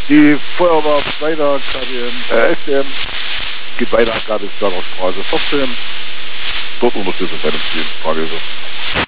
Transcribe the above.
Die Feuerwehr weiter, SDM geht weiter, Gartenstraße 14. Dort unterstützt es einem Ziel. Frage ist es.